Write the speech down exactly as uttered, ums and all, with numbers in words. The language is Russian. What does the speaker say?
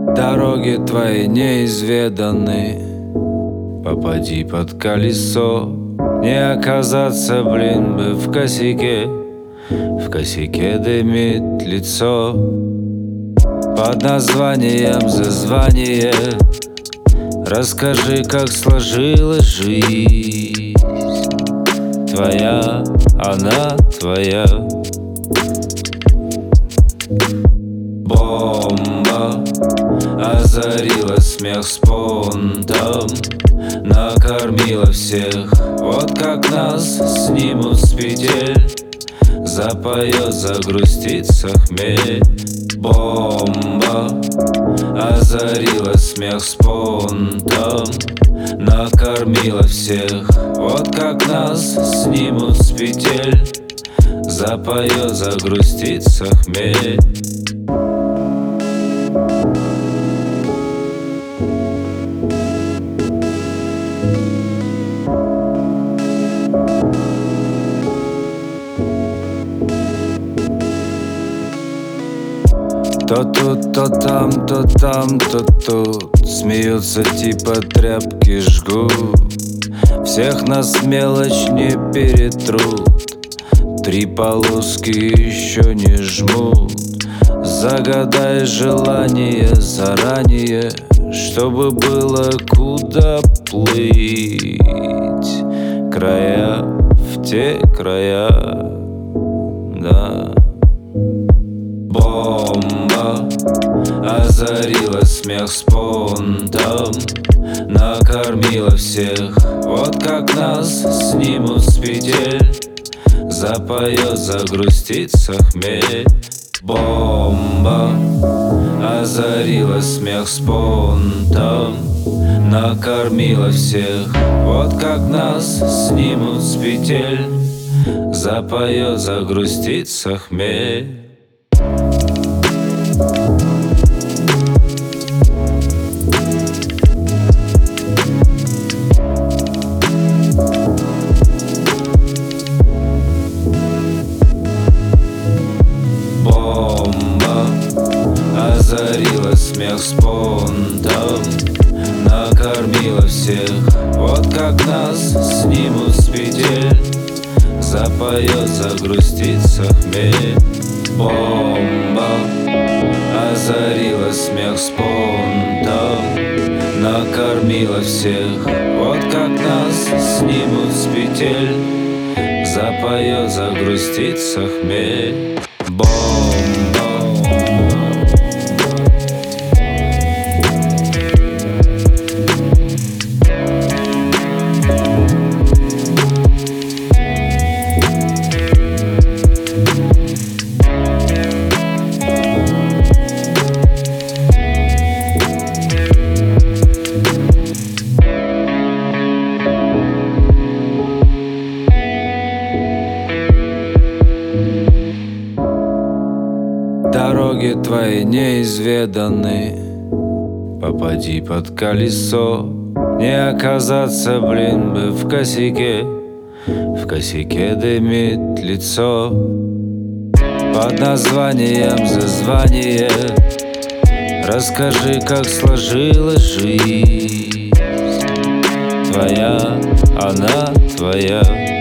Дороги твои неизведаны, попади под колесо. Не оказаться, блин, бы в косяке, в косяке дымит лицо. Под названием зазвание расскажи, как сложилась жизнь твоя, она твоя. Бомба озарила смех спонтом, накормила всех. Вот как нас снимут с петель, запоет, загрустится хмель. Бомба озарила смех спонтом, накормила всех. Вот как нас снимут с петель, запоет, загрустится хмель. То тут, то там, то там, то тут смеются, типа тряпки жгут. Всех нас мелочь не перетрут, три полоски еще не жмут. Загадай желание заранее, чтобы было куда плыть. Края в те края, да. Бомба озарила смех спонтом, накормила всех. Вот как нас снимут с петель, запоет, загрустится хмель. Бомба озарила смех спонтом, накормила всех. Вот как нас снимут с петель, запоет, загрустится хмель. Бомба озарила смех спонтом, накормила всех. Вот как нас снимут с петель, запоет, загрустится хмель. Бомба озарила смех спонтом, накормила всех. Вот как нас снимут с петель, запоет, загрустится хмель. Бомба. Дороги твои неизведаны, попади под колесо. Не оказаться, блин, бы в косяке, в косяке дымит лицо. Под названием зазвание расскажи, как сложилась жизнь твоя, она твоя.